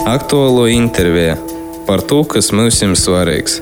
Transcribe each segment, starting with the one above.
Aktuālo interviju par to, kas mums ir svarīgs.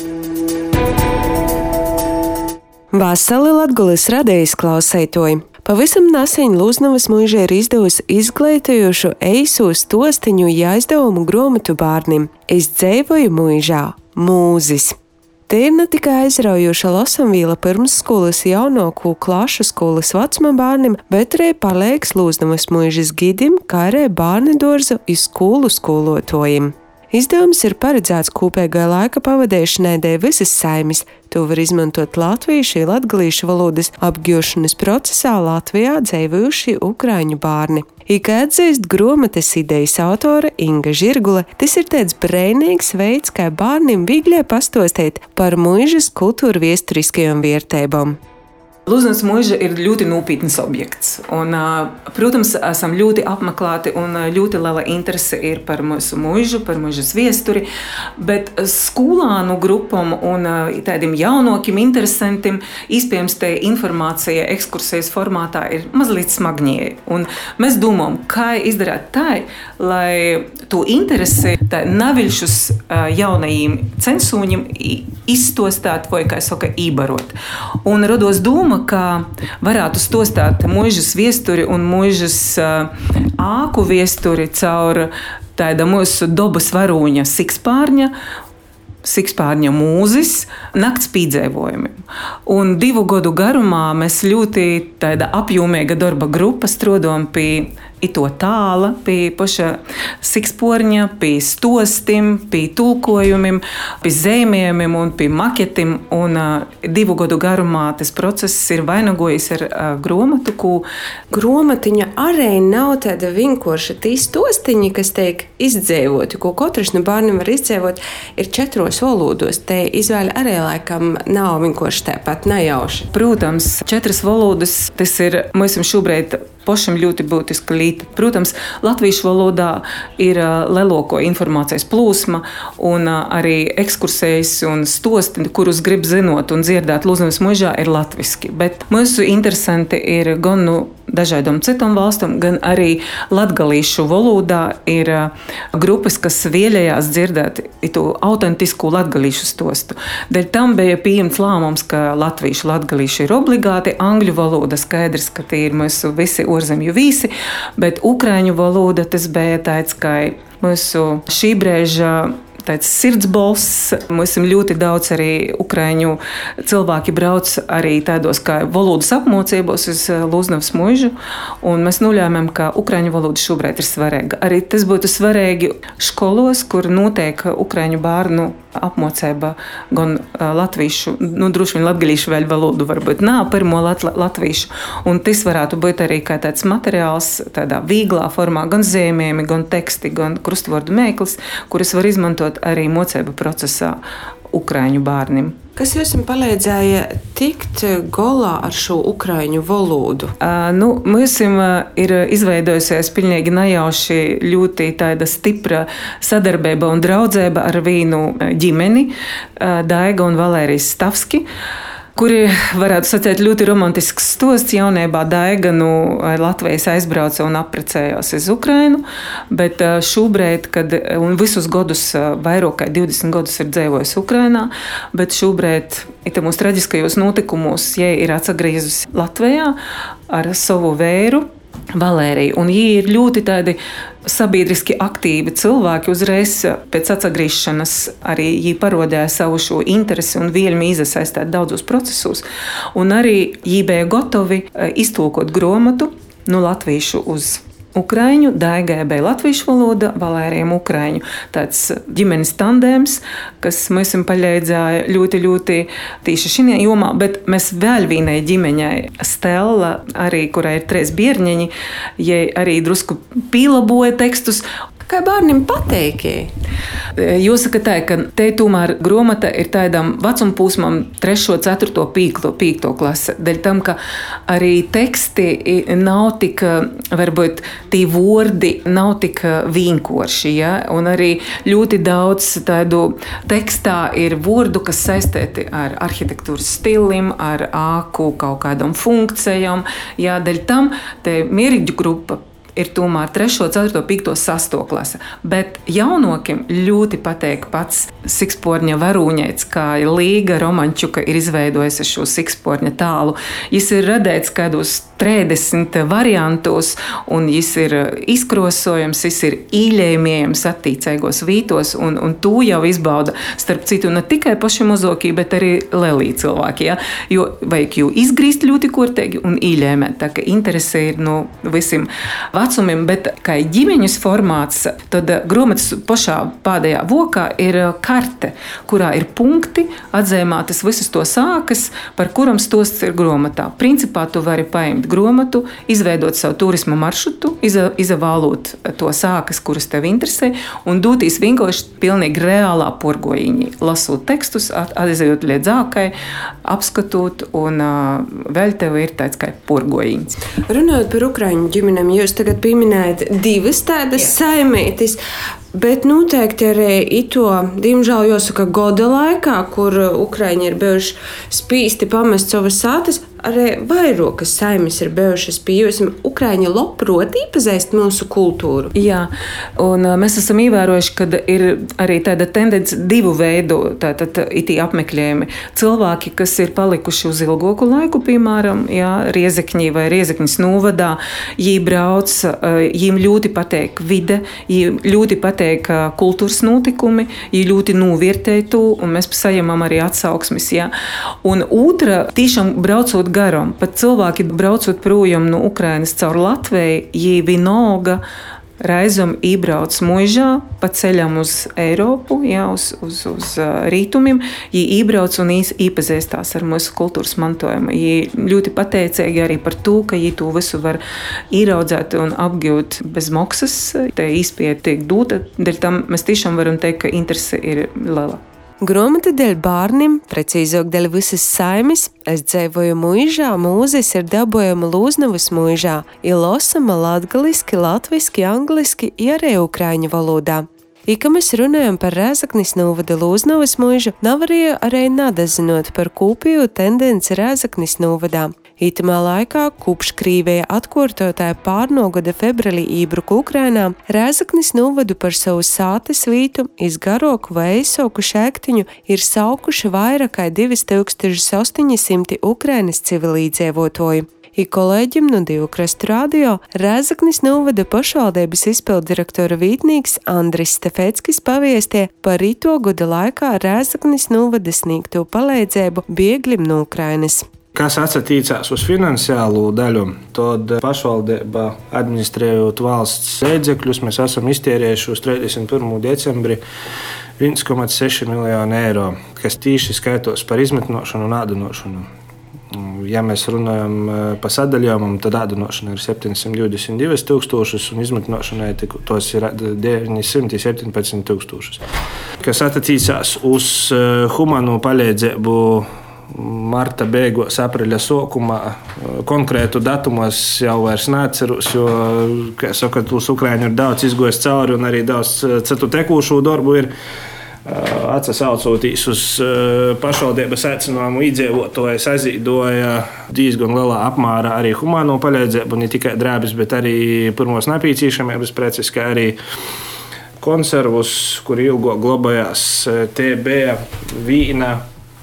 Vasali Latgulis radējas klausētoji. Pavisam nesen Lūznavas muiža ir izdevusi izglītojošu eiso stostiņu jāizdevumu grāmatu bērnim. Es dzīvoju muižā – mūzis. Te ir ne tikai aizraujoša lasāmviela pirmsskolas jaunāko klašu skolas vecuma bērniem, bet arī palīgs Lūznavas muižas gidim, kā arī bērnudārza iz skolu skolotājiem. Izdevums ir paredzēts kopīgai laika pavadīšanai dēļ visas saimes. To var izmantot latviešu un latgalīšu valodas apgūšanas procesā Latvijā dzīvojušie ukraiņu bērni. Kā atzīst grāmatas idejas autore Inga Žirgule, tas ir tāds brīnīgs veids, kā bērniem viegli pastāstīt par muižas kultūra vēsturiskajām vērtībām. Lūznavas muiža ir ļoti nopietns objekts. Un, protams, esam ļoti apmeklēti un ļoti liela interese ir par mūsu muižu, par muižas vēsturi, bet skolānu grupam un tādiem jaunākiem interesantiem iespējams te informācija ekskursijas formātā ir mazliet smagņēja. Un mēs domājam, kā izdarīt tā, lai to interesi naviļšus jaunajiem censūņiem izstostāt vai, kā saka, ībarot. Un rados doma, ka varētu stostāt muižas vēsturi un muižas āku vēsturi caur tāda mūsu dobas varūņa Sikspārņa mūzis nakts pīdzēvojumiem. Un 2 gadu garumā mēs ļoti tāda apjomīga darba grupa strādājam pie ito tāla, pie paša Sikspārņa, pie stostim, pie tulkojumiem, pie zīmējumiem un pie maketim. Un 2 gadu garumā tas process ir vainagojis ar grāmatu, ko grāmatiņa arī nav tāda vienkārša tī stostiņi, kas tiek izdzīvoti, ko katrs no bērniem var izdzīvot, ir 4 valodos. Te izvēle arī laikam nav vienkārši tāpat nejauši. Protams, 4 valodas, tas ir mums šobrīd pašam ļoti būtiska lieta. Protams, latviešu valodā ir lielāko informācijas plūsma un arī ekskursijas un stosti, kurus grib zinot un dzirdēt Lūznavas muižā, ir latviski. Bet mūsu interesanti ir gan no dažādām citām valstīm, gan arī latgalīšu valodā ir grupas, kas vēlējās dzirdēt to autentisku latgalīšu stostu. Dēļ tam bija pieņemts lēmums, ka latviešu latgalīšu ir obligāti, angļu valoda skaidrs, ka tie ir mūsu visi ārzemju vīsi, bet ukraiņu valoda tas bija tāds, kā mūsu šī brīža tāds sirdsbalss. Mums ir ļoti daudz arī ukraiņu cilvēki brauc arī tādos kā valodas apmācībos uz Lūznavas muižu, un mēs nolēmām, ka ukraiņu valoda šobrīd ir svarīga. Arī tas būtu svarīgi skolos, kur notiek ukraiņu bērnu apmācība gan latviešu, droši vien latgalīšu vēl valodu varbūt nav pirmo latviešu, un tas varētu būt arī kā tāds materiāls tādā vieglā formā, gan zīmējumi, gan teksti, gan krustvordu mēklis, kuras var izmantot arī mocību procesā ukraiņu bērniem. Kas jums palīdzēja tikt galā ar šo ukraiņu valodu? Mums ir izveidojusies pilnīgi nejauši ļoti tāda stipra sadarbība un draudzība ar vienu ģimeni, Daiga un Valērijas Stavski, kuri, varētu sacīt, ļoti romantisks stosts. Jaunībā Daiga Latvijas aizbrauca un apprecējās uz Ukrainu, bet šobrīd, kad visus gadus, vairāk kā 20 gadus ir dzīvojusi Ukrainā, bet šobrīd mūsu traģiskajos notikumos jai ir atsagriezusi Latvijā ar savu vēru Valēriju. Un viņi ir ļoti tādi sabiedriski aktīvi cilvēki. Uzreiz pēc atsagriešanas arī viņi parodēja savu šo interesi un vēlmi iesaistīt daudzos procesos. Un arī viņi bija gatavi iztulkot grāmatu no latviešu uz ukraiņu, Daigai bija latviešu valoda, Valērijam ukraiņu. Tāds ģimenes tandēms, kas mums palīdzēja ļoti tieši šajā jomā, bet mēs vēl vienai ģimeņai, Stella, arī, kurai ir 3 bērniņi, jai arī drusku pīlaboja tekstus. Kā bērniem patīk? Jāsaka tā, ka te tomēr grāmata ir tādam vecuma posmam 3., 4., 5. klase. Dēļ tam, ka arī teksti nav tik, varbūt tie vārdi nav tik vienkārši, ja? Un arī ļoti daudz tādu tekstā ir vārdu, kas saistīti ar arhitektūras stilim, ar āku kaut kādām funkcijām. Ja? Dēļ tam te mērķu grupa ir tomēr 3., 4., 5., 6. klase. Bet jaunokiem ļoti patīk pats siksporņa varūņēts, kā Līga Romančuka ir izveidojusi šo siksporņa tālu. Jis ir radēts kādos 30 variantos, un jis ir izkrosojams, jis ir īļējumējams attīcēgos vītos, un to jau izbauda, starp citu, ne tikai paši mozokī, bet arī lelī cilvēki, ja? Jo vajag jū izgrīst ļoti kortēgi un īļējumēt, tā ka interese ir no visiem vecumiem, bet kā ģimeņus formāts, tad grāmatas pašā pēdējā vokā ir karte, kurā ir punkti, atzīmētas visas to sākas, par kuram stosts ir grāmatā. Principā tu vari paņemt grāmatu, izveidot savu turisma maršrutu, izavālot to sākas, kuras tev interesē, un dūtīs vienkārši pilnīgi reālā porgojiņi, lasot tekstus, aizejot līdz ākai, apskatot, un vēl tev ir tāds kā porgojiņs. Runājot par ukraiņu ģimenēm, jūs tagad pieminējat 2 tādas saimētis, bet noteikti arī ito, diemžēl jāsaka, goda laikā, kur ukraiņi ir bijuši spīsti pamest savas sātas, arī vairākas saimes ir bijušas pie jums. Ukraiņi labprot iepazīst mūsu kultūru. Jā, un mēs esam ievērojuši, ka ir arī tāda tendence 2 veidu itī apmeklējumi. Cilvēki, kas ir palikuši uz ilgāku laiku, piemēram, Riezekņī vai Riezekņas novadā, viņi brauc, viņiem ļoti patīk vide, viņiem ļoti patīk kultūras notikumi, viņi ļoti novērtē to, un mēs saņemam arī atsauksmes. Jā. Un otra, tiešām braucot garam, pat cilvēki braucot projām no Ukrainas caur Latviju, viņi vienalga reizum iebrauc muižā pa ceļam uz Eiropu, uz rītumiem, viņi iebrauc un iepazīstās ar mūsu kultūras mantojumu. Viņi ļoti pateicīgi arī par to, ka viņi to visu var ieraudzēt un apgūt bez maksas. Te īspēja tiek dota, dēļ tam mēs tiešām varam teikt, ka interese ir liela. Grāmata dēļ bērniem, precīzāk dēļ visas saimes, es dzīvoju muižā, mūzis ir dabojama Lūznavas muižā, ir lasama latgaliski, latviski, angliski, arī ukraiņu valodā. Ka mēs runājam par Rēzaknis novada Lūznavas muižu, nav arī nadazinot par kopējo tendenci Rēzaknis novadā. Itamā laikā, kopš Krīvija atkārtotāja pārnogada februārī iebruka Ukrainā, Rēzaknis novadu par savu sātes vītu iz garoku vai eisoku šēktiņu ir saukuši vairāk kā 2800 Ukrainas civilīdzīvotoju. Kolēģim no Divu krastu radio Rēzaknis novada pašvaldības izpilddirektora vītnieks Andris Stefeckis paviestie par ito gada laikā Rēzaknis novada sniegto palīdzību bēgļiem no Ukrainas. Kas atsatīcās uz finansiālo daļu, tad pašvaldība administrējot valsts līdzekļus, mēs esam iztērējuši uz 31. decembri 1,6 miljonu eiro, kas tīši skaitos par izmitnošanu un ādinošanu. Ja mēs runājam par sadaļojumam, tad ādinošana ir 722 tūkstošus un izmitnošanai tos ir 917 tūkstošus. Kas attiecās uz humano palīdzību marta beigās, aprīļa sākumā, konkrētu datumos jau vairs neatceros, jo, kā saka, uz Ukraiņu ir daudz izgojis cauri un arī daudz citu tekūšu darbu ir. Atsaucoties uz pašvaldības aicinājumu iedzīvotājus aizīdoja diezgan lielā apmērā arī humāno palīdzību, ne tikai drēbes, bet arī pirmos nepieciešamības preces, kā arī konservus, kuri ilgo glabājās TB, vīna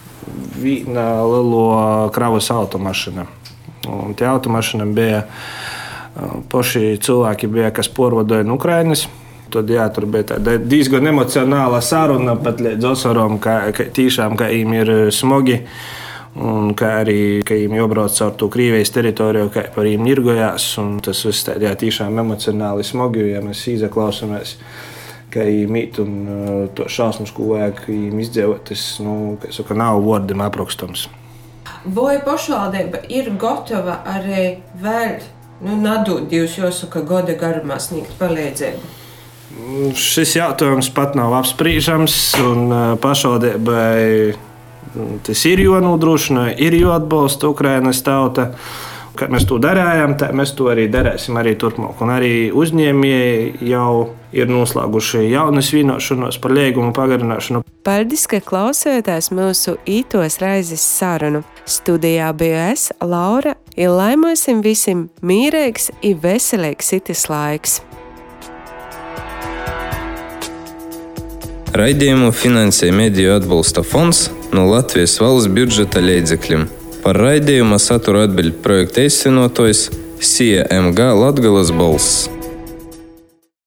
lielo kravas automašīna. Un tie automašīna bija paši cilvēki, kas pārvadoja no Ukrainas. Tad, tur bija tāda diezgan emocionāla saruna pat līdz osaram, ka viņiem ir smogi un ka arī viņiem jābrauc caur to Krievijas teritoriju, kā par viņiem nirgojās. Tas viss tiešām emocionāli smogi, ja mēs izaklausāmies, ka viņiem īt un to šausmas, ko vajag viņiem izdzīvot, tas nav vārdiem aprakstams. Vai pašvaldība ir gatava arī vēl nadot divus gada garumā sniegt palīdzību? Šis jautājums pat nav apspriežams, un pašvaldībai tas ir jānodrošina, ir jāatbalsta Ukrainas tauta. Kad mēs to darījām, tā mēs to arī darīsim arī turpmāk. Un arī uzņēmēji jau ir noslēguši jaunas vienošanos par līgumu pagarināšanu. Paldies, ka klausījāties mūsu ītos raizes sarunu. Studijā biju es, Laura ir laimosim visiem mīreigs i veselīgs itis laiks. Raidījumu finansē Mediju atbalsta fonds no Latvijas valsts budžeta līdzekļiem. Par raidījuma saturu atbild projekta īstenotājs CMG Latgales balss.